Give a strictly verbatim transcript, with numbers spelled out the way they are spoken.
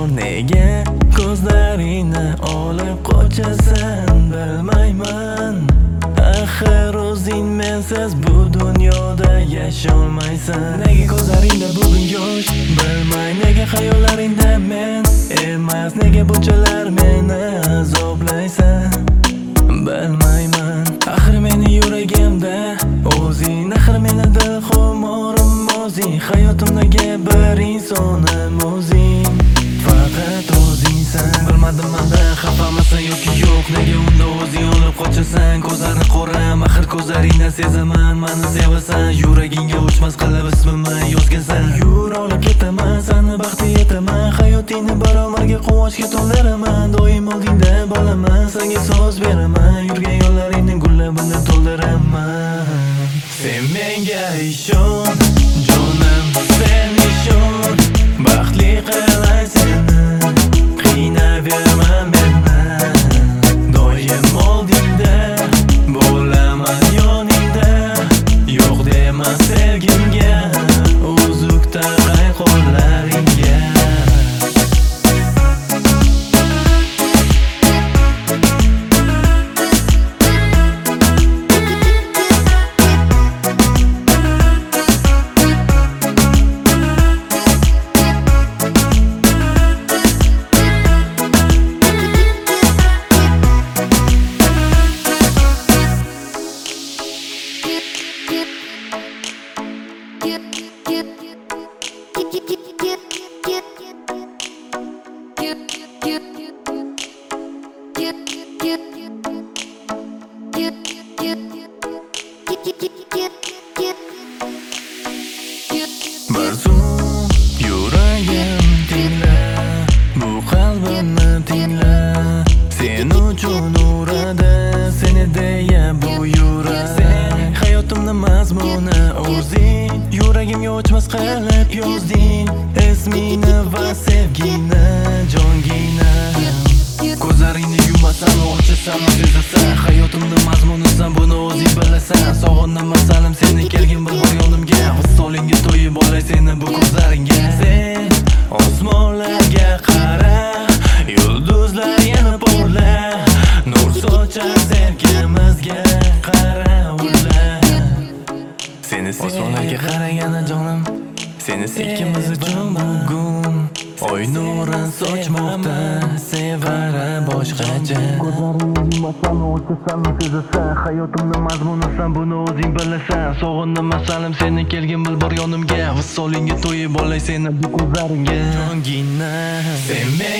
nega ko'zlaringni olib qochasan bilmayman. Axir o'zing mensiz bu dunyoda yasholmaysan. Nega ko'zlaringda bugun yosh, bilmay nega xayollaringda men emas, nega bunchalar meni azoblaysan bilmayman. Axir meni yuragimda o'zing, axir meni dilxumorim o'zing, hayotimdagi bir insonim o'zing, faqat o'zingsan. Bilmadim manda xafamasan yoki yo'q, nega unda o'zing olib qochasan. Ko'zlaring qo'ram, axir ko'zlaringdan sezaman, meni sevasan. Yuragingga o'chmas qilib ismimni yozgansan. Yur olib ketaman, seni baxtga yetaman, hayotingni bir umrga quvonchga to'ldiraman. Doim oldingda bo'laman, senga so'z beraman, yurgan yo'llaringni gullabini to'ldiraman. Sen menga ishon, jonim sen ishon, baxtli qilay seni, qiynaverma meni. Doim oldingda bo'laman yoningda, yo'q dema sevgimga, uzuk taqay qo'llaringga. Bir zum yuragim tingla, bu qalbimni tingla. Sen uchun uradi, seni deya bu yurak. Sen hayotimni mazmuni o'zing, yuragimga o'chmas qilib yozding ismingni va sevgini, jongini. Ko'zlaringni yumasan, ochasan, sezasan, hayotimni mazmunisan, buni o'zing bilasan. Sog'inaman salim seni kelgin bir bor yonimga, visolingga to'yib olay seni bu ko'zlaringga. Sen osmonlarga qara, yulduzlar yana porla, nur sochar sevgimizga qara ular. Seni osmonlarga qaraganda jonim, seni sevgimiz uchun bugun oy nurin sochmoqda, sevara boshqacha. Ko'zlaringni yumasan, o'chasan, sezasan, hayotimni mazmunisan, buni o'zing bilasan. Sog'inaman salim seni kelgin bil bor yonimga, visolingga to'yib olay seni bu ko'zlaringga, jongina. Sen